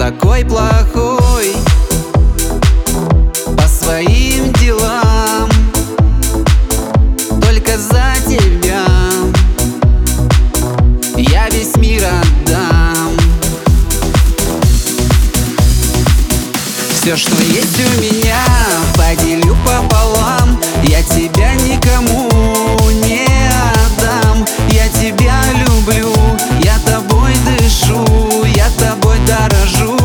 такой плохой по своим делам. Только за тебя я весь мир отдам. Все, что есть у меня, поделю пополам. Я тебя никому не отдам. Я тебя люблю, я тобой дышу, я тобой дорожу.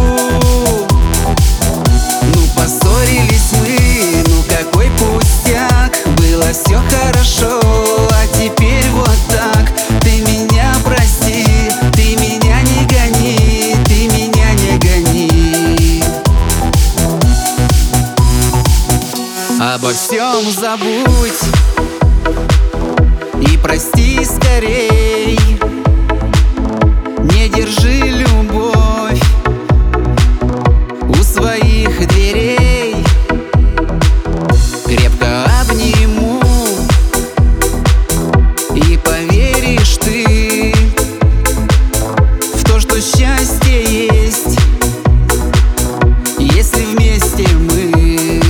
Ну поссорились мы, ну какой пустяк. Было все хорошо, а теперь вот так. Ты меня прости, ты меня не гони, ты меня не гони. Обо всем забудь и прости скорей. Не держи любовь у своих дверей. Крепко обниму, и поверишь ты в то, что счастье есть, если вместе мы.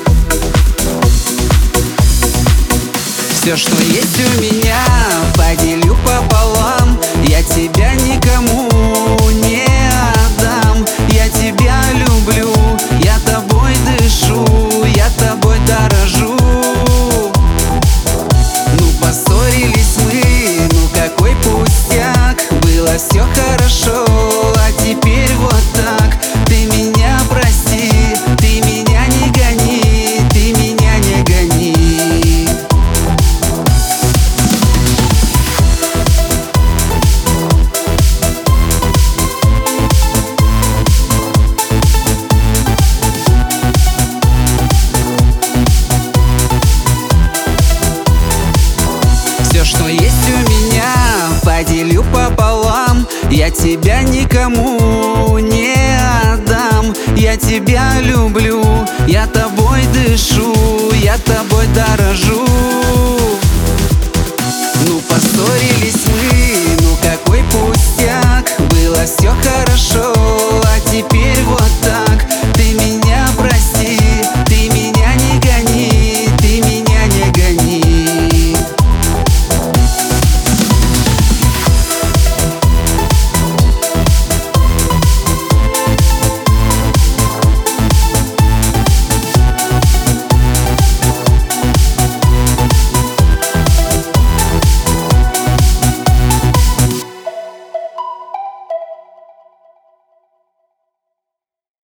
Все, что есть у меня, поделю пополам. Я тебя никому не отдам. Я тебя люблю, я тобой дышу, я тобой дорожу. Ну поссорились мы, ну какой пустяк. Было все хорошо, а теперь вот так. Ты меня прости, ты меня не гони, ты меня не гони. Все, что есть у меня, поделю пополам. Я тебя никому не отдам. Я тебя люблю, я тобой дышу, я тобой дорожу. Ну поссорились мы, ну какой пустяк. Было все хорошо, а теперь вот